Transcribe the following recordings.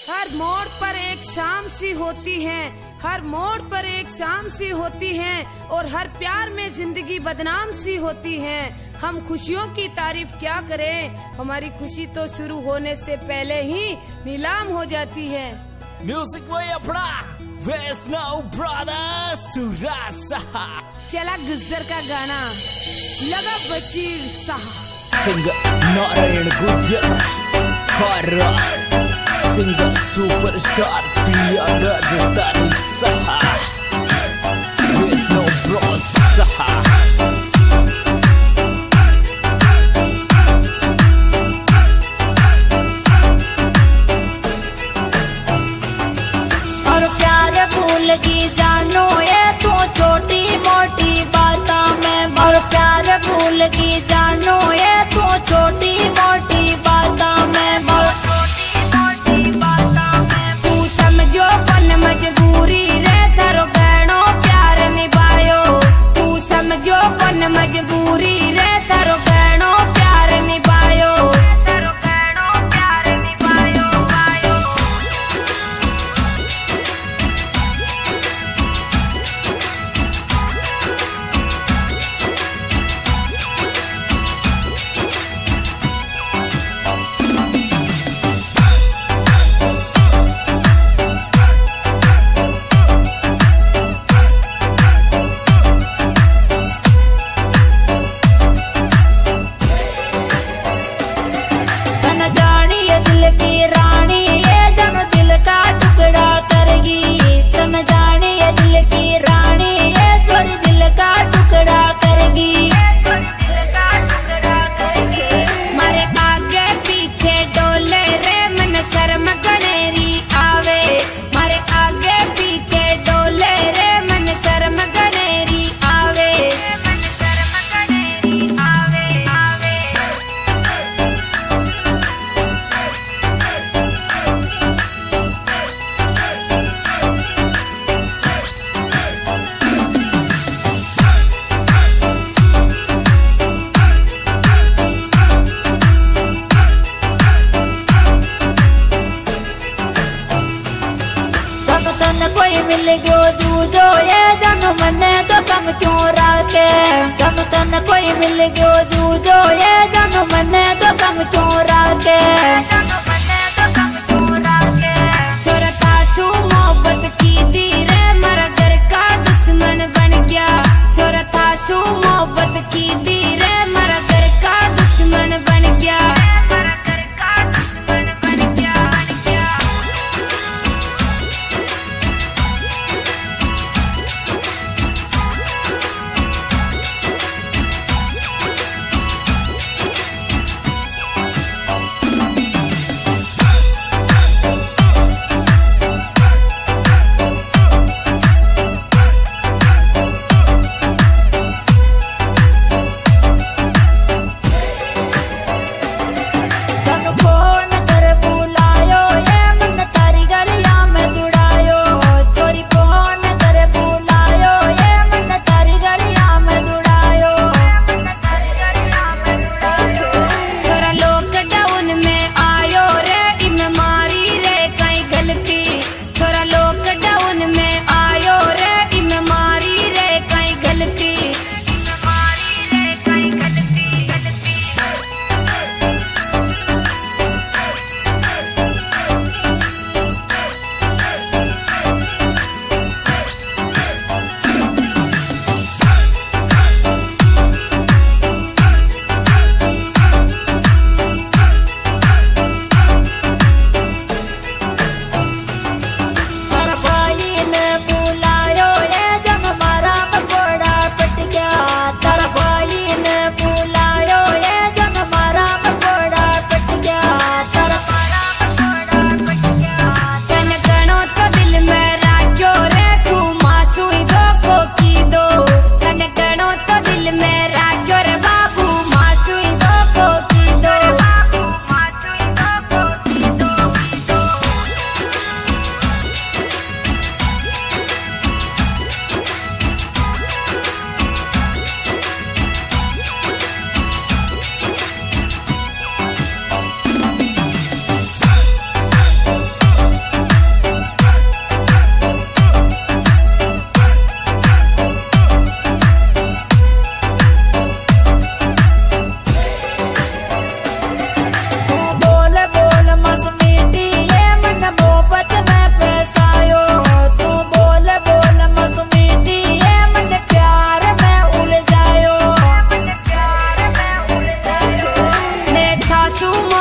हर मोड़ पर एक शाम सी होती है, हर मोड़ पर एक शाम सी होती है, और हर प्यार में जिंदगी बदनाम सी होती है। हम खुशियों की तारीफ क्या करें, हमारी खुशी तो शुरू होने से पहले ही नीलाम हो जाती है। म्यूजिक वही अपना वैष्णव ब्रदर्स सुरासा चला गुज्जर का गाना लगा बशीर साहब। सिंगर नारायण गुज्जर खरा, सिंगर सुपरस्टार पिया राजस्थानी सहा, वैष्णव ब्रदर्स सहा। की जानो ये तो छोटी मोटी बातों में, और प्यार भूल की जानो ये तो छोटी मोटी बातों में, तू समझो कौन मजबूरी रे थारो गहनो प्यार निभायो, तू समझो कौन मजबूरी रे थारो गहनो प्यार निभायो। कोई मिल गयो जूझो ये जन मने तो कम क्यों राखे, तन कोई मिल गयो जूझो ये जन मने तो कम क्यों राखे। छोरा तासू मोहब्बत की दी रे मरा घर का दुश्मन बन गया, छोरा तासू मोहब्बत की दी रे मरा घर का दुश्मन बन गया।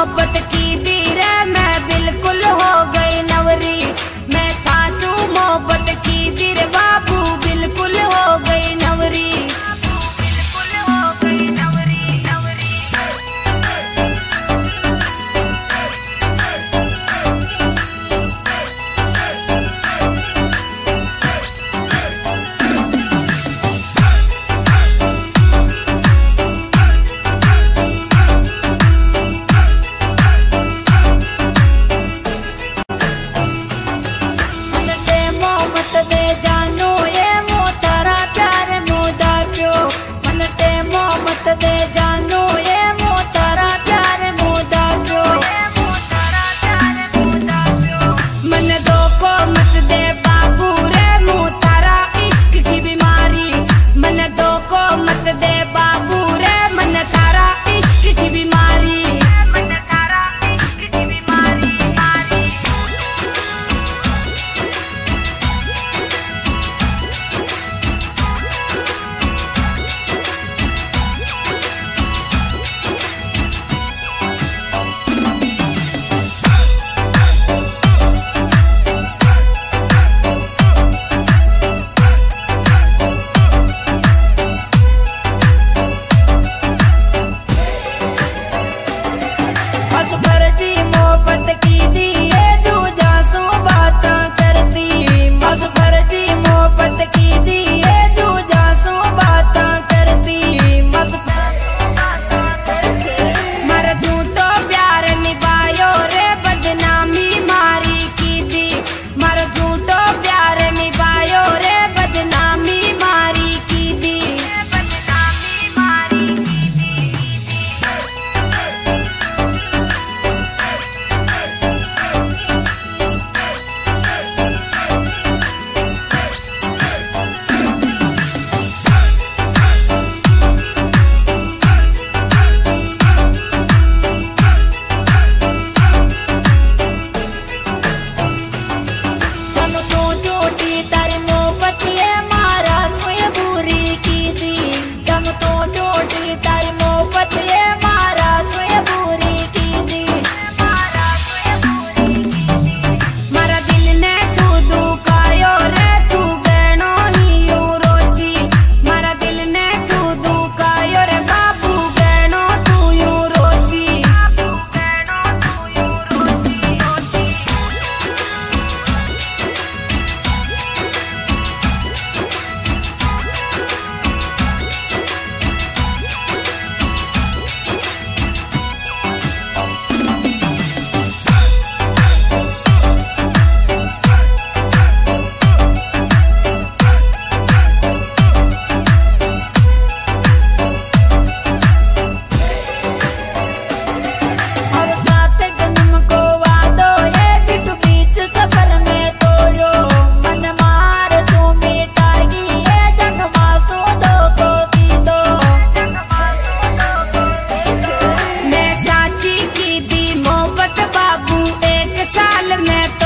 मोहब्बत की दी रे मैं बिल्कुल हो गई नवरी। मैं खासू मोहब्बत की दी रे बाबू बिल्कुल हो गई नवरी। मैं